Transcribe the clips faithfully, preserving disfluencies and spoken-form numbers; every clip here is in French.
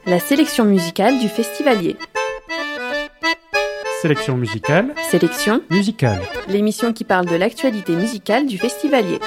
La sélection musicale du Festivalier. Sélection musicale. Sélection musicale. L'émission qui parle de l'actualité musicale du Festivalier.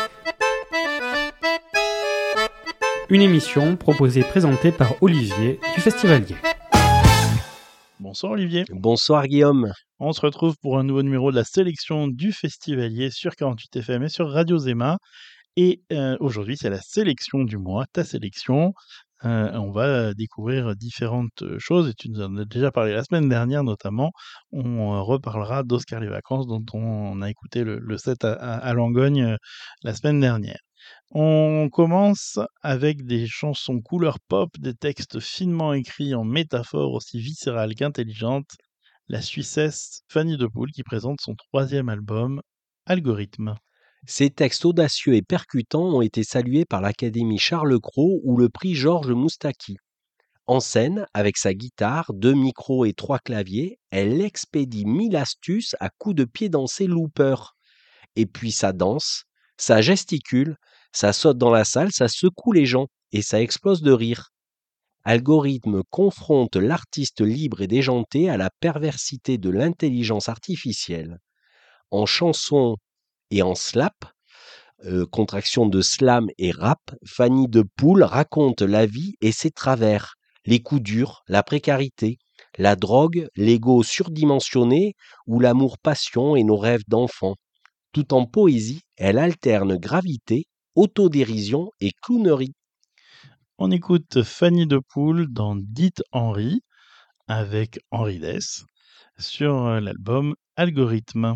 Une émission proposée et présentée par Olivier du Festivalier. Bonsoir Olivier. Bonsoir Guillaume. On se retrouve pour un nouveau numéro de la sélection du Festivalier sur quarante-huit F M et sur Radio Zema. Et euh, aujourd'hui, c'est la sélection du mois, ta sélection. Euh, on va découvrir différentes choses et tu nous en as déjà parlé la semaine dernière notamment. On euh, reparlera d'Oscar les vacances dont on a écouté le, le set à, à, à Langogne euh, la semaine dernière. On commence avec des chansons couleur pop, des textes finement écrits en métaphores aussi viscérales qu'intelligentes. La Suissesse Fanny de Pool qui présente son troisième album, Algorithme. Ces textes audacieux et percutants ont été salués par l'Académie Charles Cros ou le prix Georges Moustaki. En scène, avec sa guitare, deux micros et trois claviers, elle expédie mille astuces à coups de pied dansés looper. Et puis ça danse, ça gesticule, ça saute dans la salle, ça secoue les gens et ça explose de rire. Algorithme confronte l'artiste libre et déjanté à la perversité de l'intelligence artificielle. En chanson et en slap, euh, contraction de slam et rap, Fanny de Pool raconte la vie et ses travers, les coups durs, la précarité, la drogue, l'ego surdimensionné ou l'amour-passion et nos rêves d'enfant. Tout en poésie, elle alterne gravité, autodérision et clownerie. On écoute Fanny de Pool dans Dites Henri avec Henri Dess sur l'album Algorithme.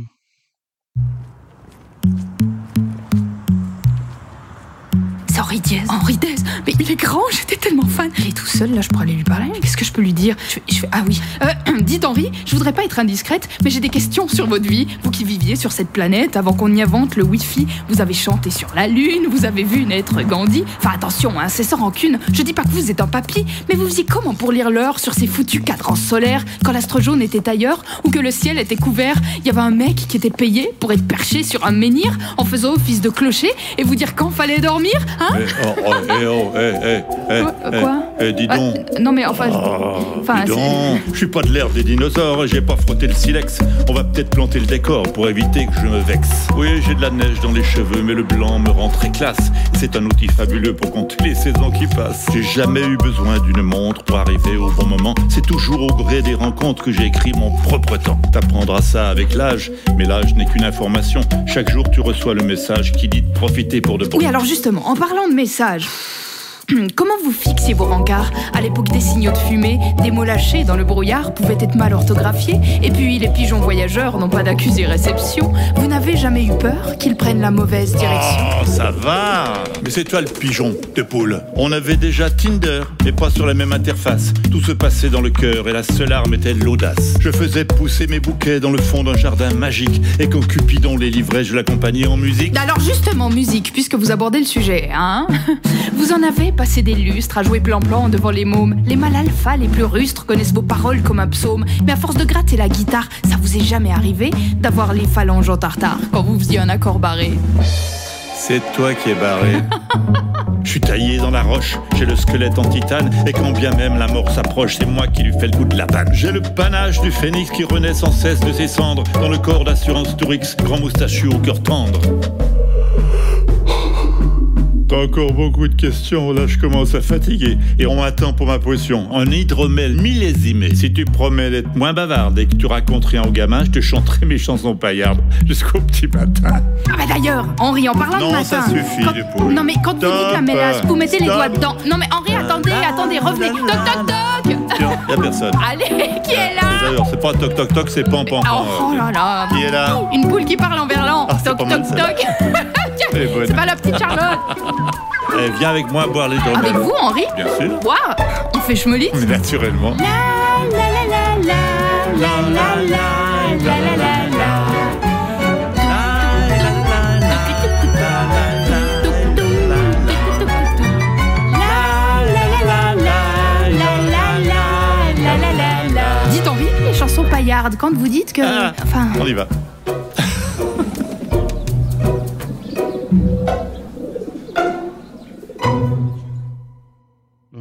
C'est Henri Dess. Henri Dess, mais il est grand, j'étais tellement fan. Il est tout seul, là, je pourrais aller lui parler. Qu'est-ce que je peux lui dire? je, je fais, Ah oui, euh, dites Henri, je voudrais pas être indiscrète, mais j'ai des questions sur votre vie. Vous qui viviez sur cette planète avant qu'on y invente le Wi-Fi, vous avez chanté sur la Lune, vous avez vu naître Gandhi. Enfin attention, hein, c'est sans rancune, je dis pas que vous êtes un papy, mais vous faisiez comment pour lire l'heure sur ces foutus cadrans solaires quand l'astre jaune était ailleurs ou que le ciel était couvert? Il y avait un mec qui était payé pour être perché sur un menhir en faisant office de clocher et vous dire quand fallait dormir, hein? Eh oh, oh, eh oh, eh, eh, eh, Quoi, quoi eh, eh, dis donc. Ah, non mais enfin, Oh, enfin, dis donc. c'est- Je suis pas de l'ère des dinosaures, j'ai pas frotté le silex. On va peut-être planter le décor pour éviter que je me vexe. Oui, j'ai de la neige dans les cheveux, mais le blanc me rend très classe. C'est un outil fabuleux pour compter les saisons qui passent. J'ai jamais eu besoin d'une montre pour arriver au bon moment. C'est toujours au gré des rencontres que j'ai écrit mon propre temps. T'apprendras ça avec l'âge, mais l'âge n'est qu'une information. Chaque jour, tu reçois le message qui dit de profiter pour de bon. Oui, alors justement, en parlant de messages, comment vous fixiez vos rencarts? À l'époque des signaux de fumée, des mots lâchés dans le brouillard pouvaient être mal orthographiés. Et puis les pigeons voyageurs n'ont pas d'accusé réception. Vous n'avez jamais eu peur qu'ils prennent la mauvaise direction? Oh, ça va. Mais c'est toi le pigeon de Poule. On avait déjà Tinder, mais pas sur la même interface. Tout se passait dans le cœur et la seule arme était l'audace. Je faisais pousser mes bouquets dans le fond d'un jardin magique. Et quand Cupidon les livrait, je l'accompagnais en musique. Alors justement, musique, puisque vous abordez le sujet, hein? Vous en avez passé des lustres à jouer plan-plan devant les mômes. Les mâles alpha les plus rustres connaissent vos paroles comme un psaume. Mais à force de gratter la guitare, ça vous est jamais arrivé d'avoir les phalanges en tartare quand vous faisiez un accord barré? C'est toi qui es barré. Je suis taillé dans la roche, j'ai le squelette en titane. Et quand bien même la mort s'approche, c'est moi qui lui fais le coup de la panne. J'ai le panache du phénix qui renaît sans cesse de ses cendres. Dans le corps d'assurance Tourix, grand moustachu au cœur tendre. T'as encore beaucoup de questions, là je commence à fatiguer. Et on m'attend pour ma potion. Un hydromel millésimé. Si tu promets d'être moins bavarde et que tu racontes rien aux gamins, je te chanterai mes chansons paillardes jusqu'au petit matin. Ah bah d'ailleurs, Henri, en parlant Non, de matin... ça suffit, quand- du poule. Non mais quand vous Stop. dites la mélasse, vous mettez les Stop. doigts dedans. Non mais Henri, attendez, attendez, revenez. Toc toc toc. Tiens, y'a personne. Allez, qui est là? D'ailleurs, c'est pas toc toc toc, c'est pan pan pan. Oh, oh là là. Qui est là? Une poule qui parle en verlan. Ah, c'est Toc pas mal, toc celle-là. toc. Elle est bonne. C'est pas la petite Charlotte. Eh, viens avec moi boire les hydromel. Avec vous, Henri? Bien sûr. Boire? On fait schmelitz? Mais naturellement. Dites Henri, les chansons paillardes, quand vous dites que... Ah, Enfin... on y va.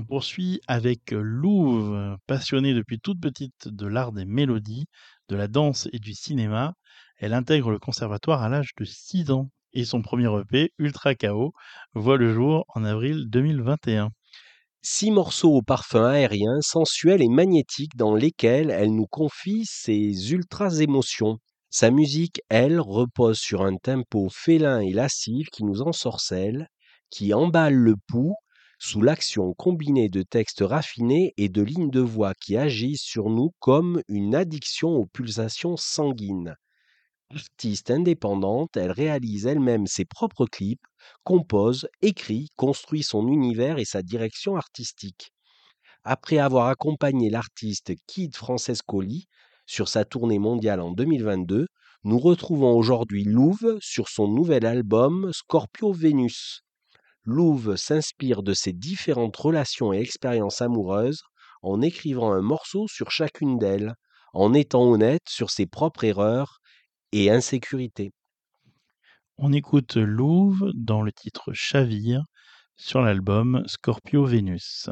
On poursuit avec Louve, passionnée depuis toute petite de l'art des mélodies, de la danse et du cinéma. Elle intègre le conservatoire à l'âge de six ans et son premier E P, Ultra K O, voit le jour en avril deux mille vingt et un. Six morceaux au parfum aérien, sensuel et magnétique dans lesquels elle nous confie ses ultras émotions. Sa musique, elle, repose sur un tempo félin et lascif qui nous ensorcelle, qui emballe le pouls sous l'action combinée de textes raffinés et de lignes de voix qui agissent sur nous comme une addiction aux pulsations sanguines. Artiste indépendante, elle réalise elle-même ses propres clips, compose, écrit, construit son univers et sa direction artistique. Après avoir accompagné l'artiste Kid Francescoli sur sa tournée mondiale en deux mille vingt-deux, nous retrouvons aujourd'hui Louve sur son nouvel album Scorpio Venus. Louve s'inspire de ses différentes relations et expériences amoureuses en écrivant un morceau sur chacune d'elles, en étant honnête sur ses propres erreurs et insécurité. On écoute Louve dans le titre Chavire sur l'album Scorpio Venus.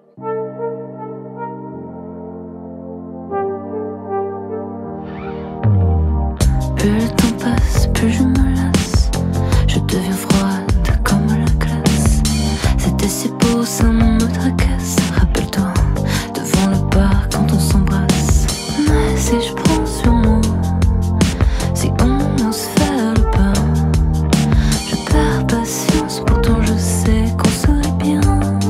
Plus le temps passe, plus je me lasse. Je deviens froide comme la glace. C'était si beau, ça me tracasse. Rappelle-toi, devant le bar quand on s'embrasse. Mais si je prends sur moi, si on ose faire le pas, je perds patience, pourtant je sais qu'on serait bien.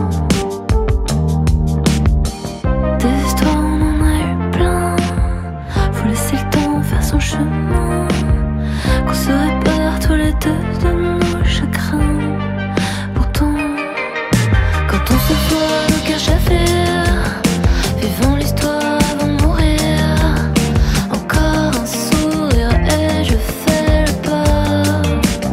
Des histoires on en a eu plein, faut laisser le temps faire son chemin, qu'on se répare tous les deux de nos chagrins. Pourtant, quand on se voit le cœur chavire, vivons l'histoire avant de mourir. Encore un sourire et je fais le pas.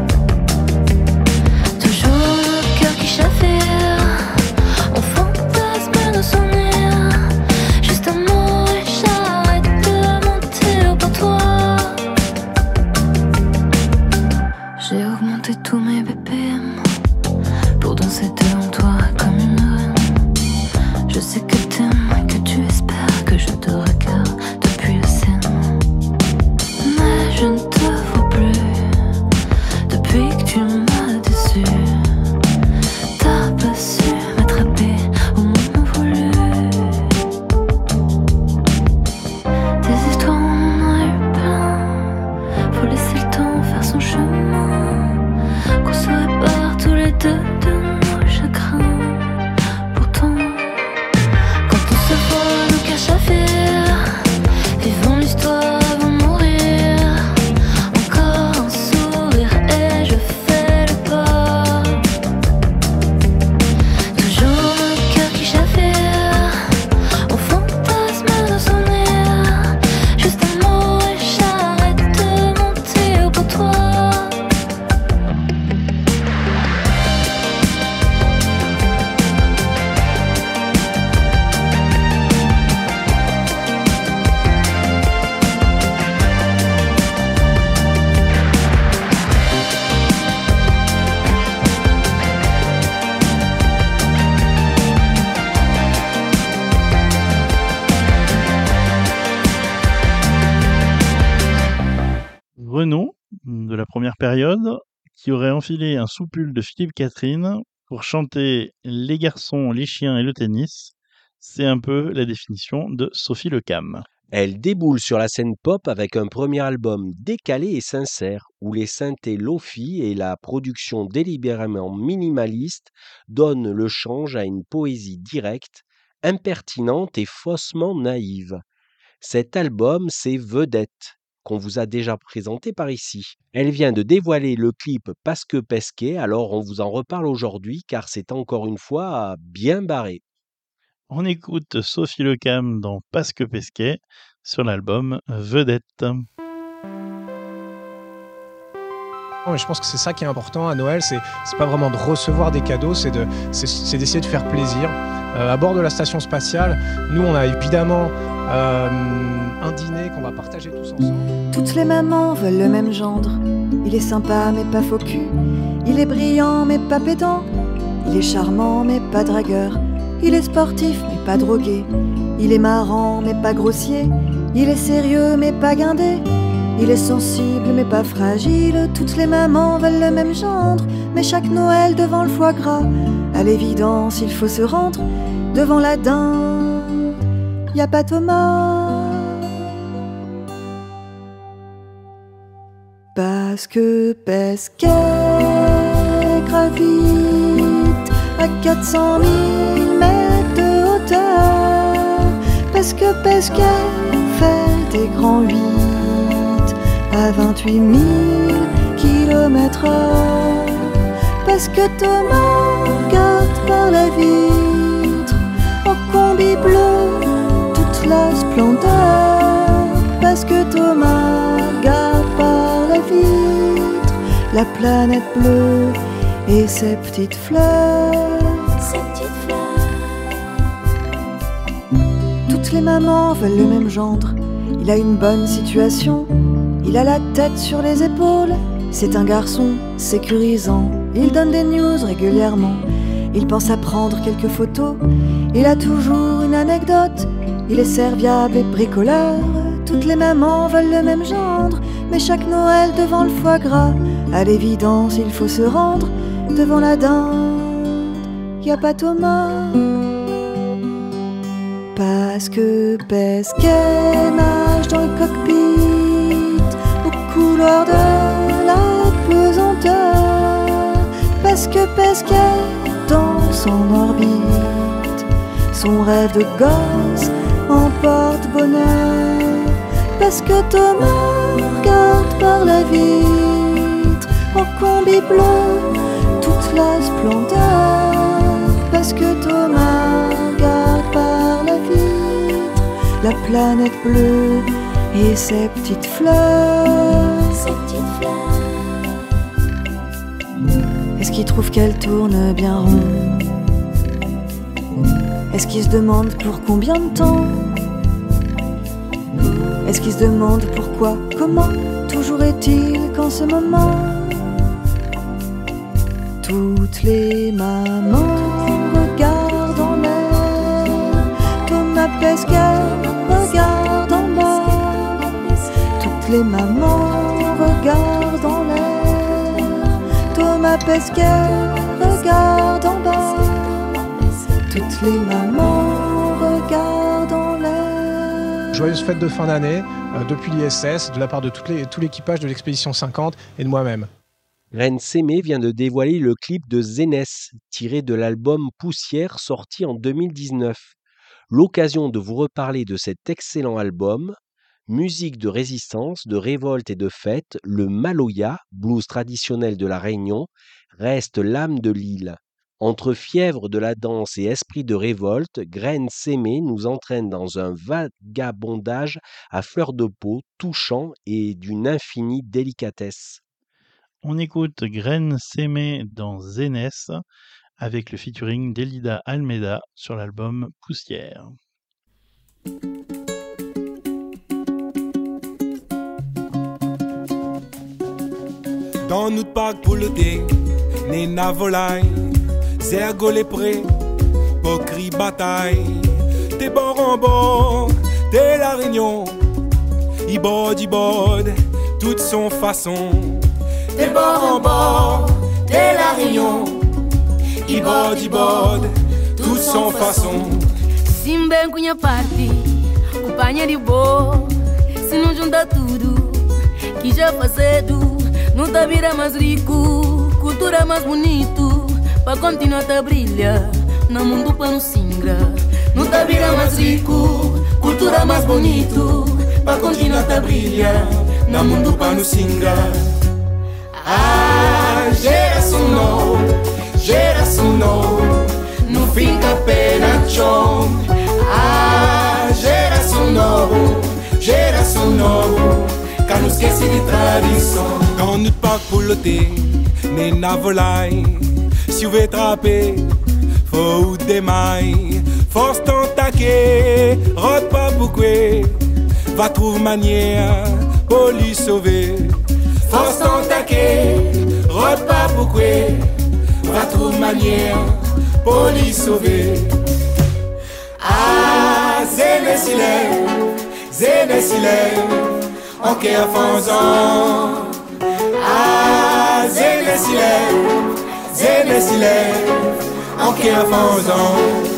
Toujours le cœur qui chavire, on fantasme nos souvenirs. Juste un mot et j'arrête de mentir pour toi. J'ai augmenté tous mes B P M pour danser devant toi comme une reine. Je sais que t'aimes, que tu espères que je te regarde depuis le ciel. Mais je ne te vois plus depuis que tu m'as déçu. T'as pas su m'attraper au moment voulu. Des histoires on en a eu plein, faut laisser le temps faire son chemin, qu'on se répare tous les deux de nos chagrins. Pourtant, quand on se voit le cœur chavire, vivons l'histoire avant de mourir. Encore un sourire et je fais le pas. Toujours le cœur qui chavire, on fantasme nos souvenirs. Juste un mot et j'arrête de mentir pour toi. Renaud, de la première période, qui aurait enfilé un soupul de Philippe Catherine pour chanter Les garçons, les chiens et le tennis. C'est un peu la définition de Sophie Lecam. Elle déboule sur la scène pop avec un premier album décalé et sincère, où les synthés lo-fi et la production délibérément minimaliste donnent le change à une poésie directe, impertinente et faussement naïve. Cet album, c'est Vedette, qu'on vous a déjà présenté par ici. Elle vient de dévoiler le clip Parce que Pesquet, alors on vous en reparle aujourd'hui car c'est encore une fois bien barré. On écoute Sophie Lecam dans Parce que Pesquet sur l'album Vedette. Et je pense que c'est ça qui est important à Noël, c'est, c'est pas vraiment de recevoir des cadeaux, c'est, de, c'est, c'est d'essayer de faire plaisir. Euh, à bord de la station spatiale, nous on a évidemment euh, un dîner qu'on va partager tous ensemble. Toutes les mamans veulent le même gendre. Il est sympa mais pas faux cul. Il est brillant mais pas pédant. Il est charmant mais pas dragueur. Il est sportif mais pas drogué. Il est marrant mais pas grossier. Il est sérieux mais pas guindé. Il est sensible mais pas fragile. Toutes les mamans veulent le même gendre, mais chaque Noël devant le foie gras, à l'évidence il faut se rendre. Devant la dinde, y a pas Thomas. Parce que Pesquet gravite à quatre cent mille mètres de hauteur. Parce que Pesquet fait des grands huit à vingt-huit mille kilomètres heure. Parce que Thomas regarde par la vitre en combi bleu toute la splendeur. Parce que Thomas regarde par la vitre la planète bleue et ses petites fleurs. Ses petites fleurs. Toutes les mamans veulent le même gendre. Il a une bonne situation. Il a la tête sur les épaules. C'est un garçon sécurisant. Il donne des news régulièrement. Il pense à prendre quelques photos. Il a toujours une anecdote. Il est serviable et bricoleur. Toutes les mamans veulent le même gendre, mais chaque Noël devant le foie gras, à l'évidence il faut se rendre. Devant la dinde, y a pas Thomas. Parce que Pesquet nage dans le cockpit aux couleurs de la pesanteur. Parce que Pesquet danse en orbite, son rêve de gosse emporte bonheur. Parce que Thomas regarde par la vitre en combi bleu toute la splendeur. Parce que Thomas regarde par la vitre la planète bleue et ses petites fleurs. Ses petites fleurs. Est-ce qu'il trouve qu'elle tourne bien rond? Est-ce qu'il se demande pour combien de temps? Est-ce qu'il se demande pourquoi, comment? Toujours est-il qu'en ce moment, toutes les mamans regardent en l'air. Thomas Pesquet regarde en bas. Toutes les mamans regardent en l'air. Thomas Pesquet regarde en bas. Toutes les mamans regardent en l'air. Joyeuse fête de fin d'année euh, depuis l'I S S, de la part de toutes les, tout l'équipage de l'expédition cinquante et de moi-même. Reine Sémé vient de dévoiler le clip de Zénès, tiré de l'album Poussière sorti en deux mille dix-neuf. L'occasion de vous reparler de cet excellent album. Musique de résistance, de révolte et de fête, le Maloya, blues traditionnel de la Réunion, reste l'âme de l'île. Entre fièvre de la danse et esprit de révolte, Graine Sémé nous entraîne dans un vagabondage à fleur de peau, touchant et d'une infinie délicatesse. On écoute Graine Sémé dans Zénès avec le featuring d'Elida Almeida sur l'album Poussière. Dans notre parc pour le thé, Nena volaille, Zergo les prés, Pocri bataille, t'es bord en bord, t'es la Réunion, Ibod, Ibod, toute son façon. T'es bord en bord, t'es la Réunion, Ibod, Ibod, toute son façon. Simben cunha parte, companhia de boa, se não junta tudo, que já facedo. Não tá vira mais rico, cultura mais bonito, pra continuar a brilhar, no mundo pra não singra. Não tá vira mais rico, cultura mais bonito, pra continuar a brilhar, no mundo pra não singra. Ah, geração nova, geração nova, não fica pena chão. Ah, geração nova, geração nova, que não esquece de tradição. Dans notre parc pour le thé, Nena volaille. Si vous voulez trapper, faut démailler. Force t'entaquer, rote pas beaucoup. Va trouver manière pour lui sauver. Force t'entaquer, rote pas beaucoup. Va trouver manière pour lui sauver. zene se leve, zene se leve, onke afonzon. Ah, zene se leve, zene se leve, onke afonzon.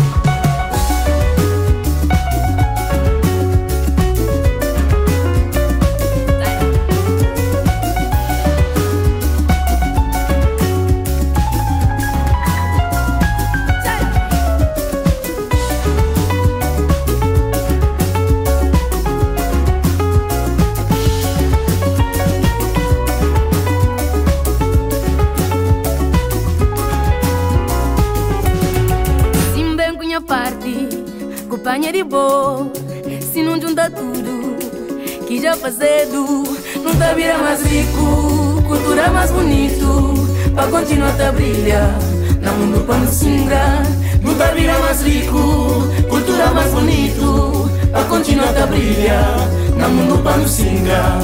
Companhia de boa, se não junta tudo que já fazedo, não tá vira mais rico, cultura mais bonito, pra continuar a brilhar, na mundo pra nos singra. Não tá vira mais rico, cultura mais bonito, pra continuar a brilhar, na mundo pra nos singra.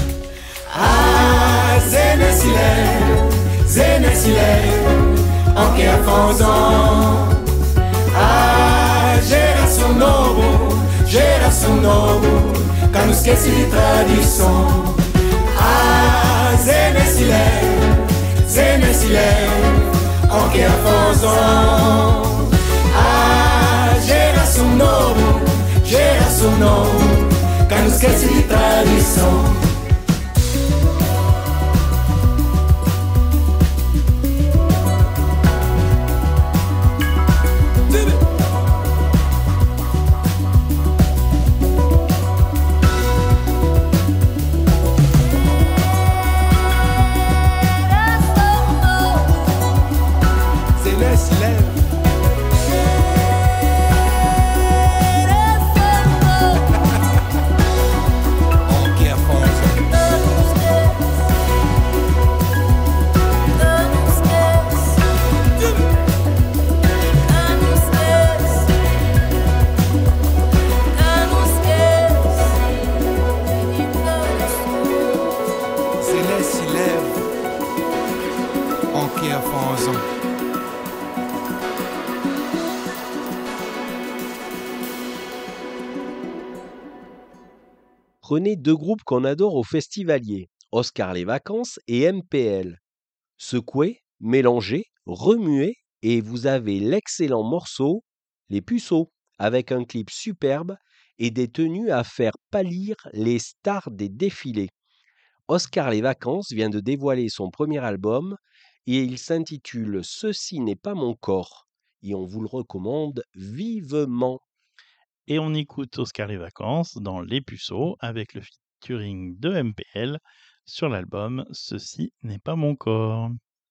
Ah, zene se leve, zene se leve, onke a fonzon. Ah, geração novo, geração novo, que não esquece de tradição. Ah, zene se leve, zene se leve, onke a fonzon. Ah, geração novo, geração novo, que não esquece de tradição. Prenez deux groupes qu'on adore au Festivalier, Oscar les Vacances et M P L. Secouez, mélangez, remuez et vous avez l'excellent morceau Les Puceaux, avec un clip superbe et des tenues à faire pâlir les stars des défilés. Oscar les Vacances vient de dévoiler son premier album et il s'intitule « Ceci n'est pas mon corps » et on vous le recommande vivement. Et on écoute Oscar les Vacances dans Les Puceaux avec le featuring de M P L sur l'album « Ceci n'est pas mon corps ».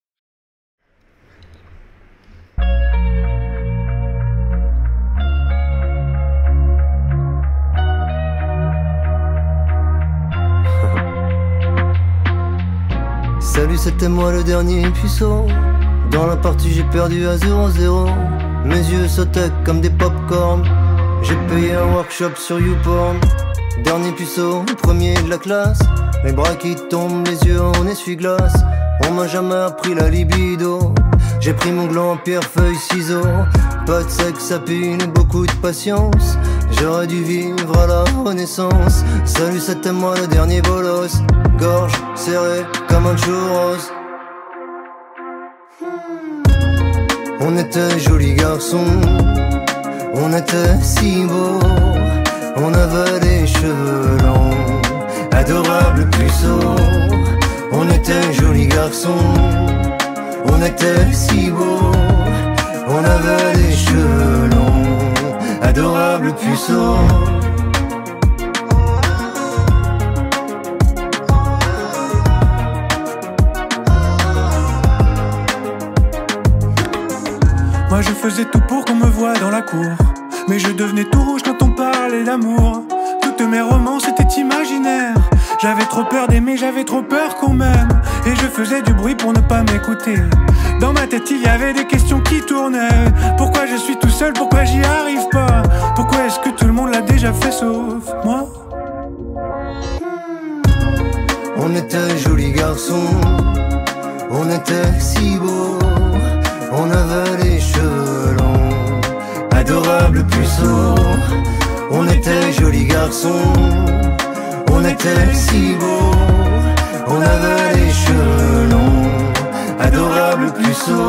Salut, c'était moi le dernier puceau. Dans la partie j'ai perdu à zéro zéro. Mes yeux sautaient comme des pop-corn. J'ai payé un workshop sur YouPorn. Dernier puceau, premier de la classe. Les bras qui tombent, les yeux en essuie-glace. On m'a jamais appris la libido. J'ai pris mon gland, pierre, feuille, ciseaux. Pas de sexe à pile, beaucoup de patience. J'aurais dû vivre à la Renaissance. Salut, c'était moi le dernier bolos. Gorge serrée comme un churros. On était jolis garçons, on était si beaux. On avait les cheveux longs, adorables puceaux. On était jolis garçons, on était si beaux. On avait les cheveux longs, adorables puceaux. Moi je faisais tout pour qu'on me voie dans la cour, mais je devenais tout rouge quand on parlait d'amour. Toutes mes romances étaient imaginaires. J'avais trop peur d'aimer, j'avais trop peur qu'on m'aime. Et je faisais du bruit pour ne pas m'écouter. Dans ma tête il y avait des questions qui tournaient. Pourquoi je suis tout seul, pourquoi j'y arrive pas? Pourquoi est-ce que tout le monde l'a déjà fait sauf moi? On était jolis garçons, on était si beaux. On avait les cheveux longs, adorables adorable puceau. On était jolis garçons, on était si beaux. On avait les cheveux longs, adorable puceau.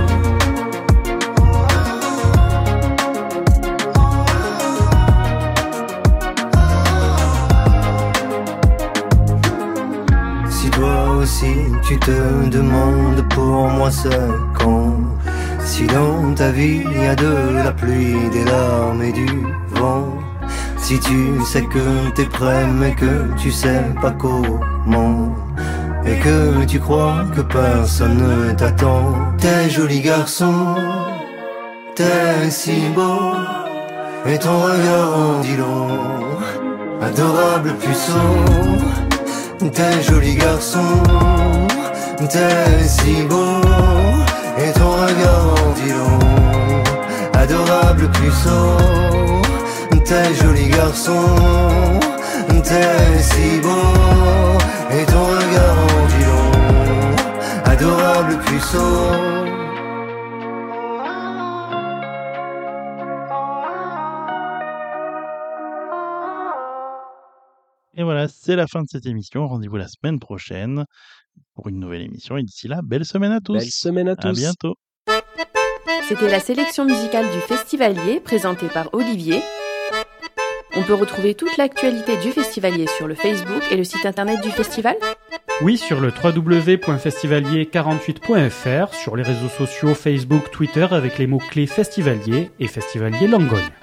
Si toi aussi tu te demandes pour moi c'est quand, si dans ta vie il y a de la pluie, des larmes et du vent, si tu sais que t'es prêt mais que tu sais pas comment, et que tu crois que personne ne t'attend. T'es joli garçon, t'es si beau, et ton regard en dit long, adorable puceau. T'es joli garçon, t'es si beau, et ton regard en dit long, adorable puceau. T'es joli garçon, t'es si beau, et ton regard en dit long, adorable puceau. Et voilà, c'est la fin de cette émission. Rendez-vous la semaine prochaine pour une nouvelle émission. Et d'ici là, belle semaine à tous. Belle semaine à tous. À bientôt. C'était la sélection musicale du Festivalier, présentée par Olivier. On peut retrouver toute l'actualité du Festivalier sur le Facebook et le site internet du festival. Oui, sur le w w w point festivalier quarante-huit point f r, sur les réseaux sociaux Facebook, Twitter avec les mots-clés Festivalier et Festivalier Langogne.